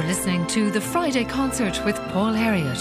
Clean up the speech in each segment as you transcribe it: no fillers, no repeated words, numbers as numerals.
listening to The Friday Concert with Paul Herriot.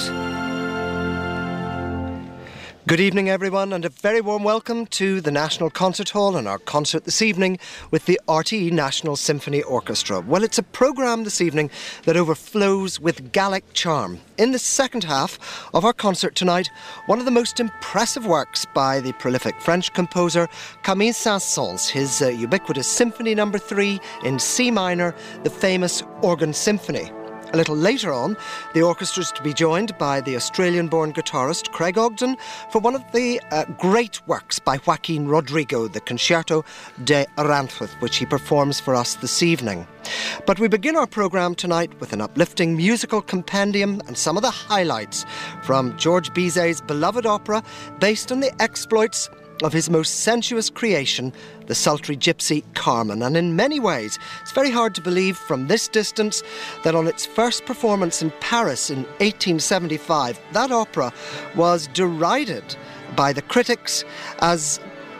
Good evening, everyone, and a very warm welcome to the National Concert Hall and our concert this evening with the RTE National Symphony Orchestra. Well, it's a programme this evening that overflows with Gallic charm. In the second half of our concert tonight, one of the most impressive works by the prolific French composer Camille Saint-Saëns, his ubiquitous Symphony No. 3 in C minor, the famous Organ Symphony. A little later on, the orchestra is to be joined by the Australian-born guitarist Craig Ogden for one of the great works by Joaquin Rodrigo, the Concerto de Aranjuez, which he performs for us this evening. But we begin our programme tonight with an uplifting musical compendium and some of the highlights from George Bizet's beloved opera based on the exploits of his most sensuous creation, the sultry gypsy Carmen. And in many ways, it's very hard to believe from this distance that on its first performance in Paris in 1875, that opera was derided by the critics as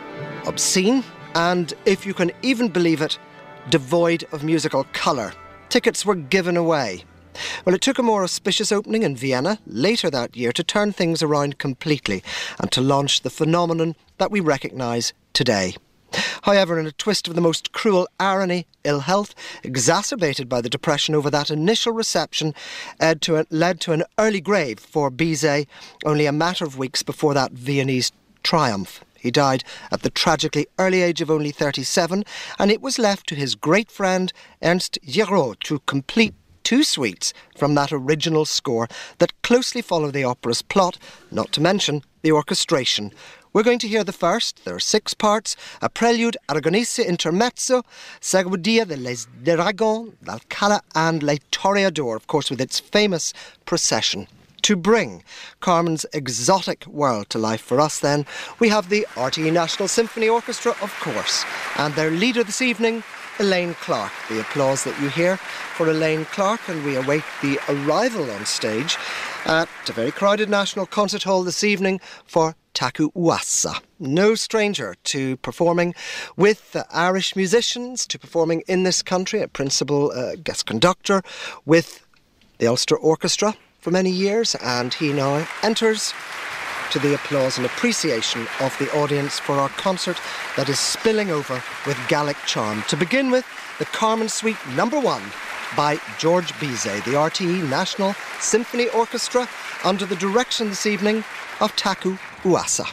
obscene and, if you can even believe it, devoid of musical colour. Tickets were given away. Well, it took a more auspicious opening in Vienna later that year to turn things around completely and to launch the phenomenon that we recognise today. However, in a twist of the most cruel irony, ill health, exacerbated by the depression over that initial reception, led to an early grave for Bizet only a matter of weeks before that Viennese triumph. He died at the tragically early age of only 37, and it was left to his great friend Ernst Giraud to complete two suites from that original score that closely follow the opera's plot, not to mention the orchestration. We're going to hear the first. There are 6 parts: a prelude, Aragonese intermezzo, Seguidilla de Les Dragons, Alcala and Le Toreador, of course with its famous procession. To bring Carmen's exotic world to life for us then, we have the RTE National Symphony Orchestra, of course, and their leader this evening, Elaine Clark. The applause that you hear for Elaine Clark, and we await the arrival on stage at a very crowded National Concert Hall this evening for Taku Uasa. No stranger to performing with Irish musicians, to performing in this country, a principal guest conductor with the Ulster Orchestra for many years, and he now enters to the applause and appreciation of the audience for our concert that is spilling over with Gallic charm. To begin with, the Carmen Suite No. 1 by George Bizet, the RTE National Symphony Orchestra, under the direction this evening of Taku Uasa.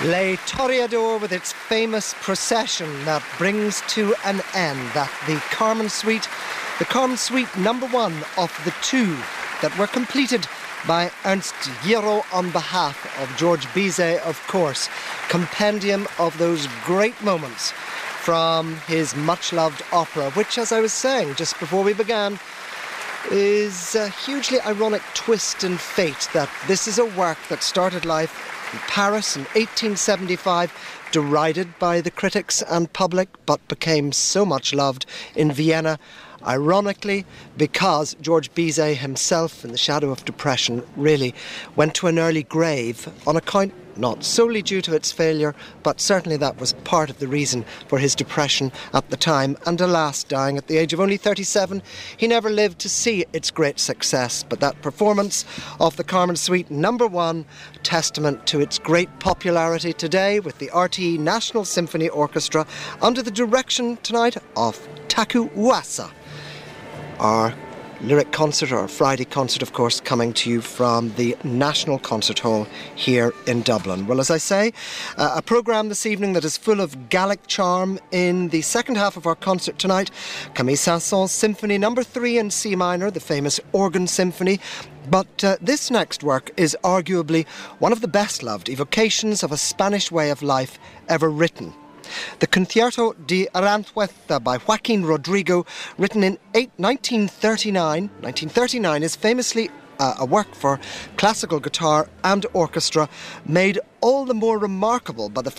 Le Toreador, with its famous procession that brings to an end that the Carmen Suite number one of the two that were completed by Ernst Giraud on behalf of George Bizet, of course. Compendium of those great moments from his much-loved opera, which, as I was saying just before we began, is a hugely ironic twist in fate that this is a work that started life in Paris in 1875, derided by the critics and public, but became so much loved in Vienna, ironically because George Bizet himself, in the shadow of depression, really went to an early grave on account, not solely due to its failure, but certainly that was part of the reason for his depression at the time, and alas, dying at the age of only 37, he never lived to see its great success. But that performance of the Carmen Suite number one, testament to its great popularity today with the RTE National Symphony Orchestra under the direction tonight of Taku Uasa. Our lyric concert, or Friday concert, of course, coming to you from the National Concert Hall here in Dublin. Well, as I say, a programme this evening that is full of Gallic charm. In the second half of our concert tonight, Camille Saint-Saëns Symphony No. 3 in C minor, the famous organ symphony. But this next work is arguably one of the best-loved evocations of a Spanish way of life ever written. The Concierto de Aranjuez by Joaquin Rodrigo, written in 1939. 1939 is famously a work for classical guitar and orchestra, made all the more remarkable by the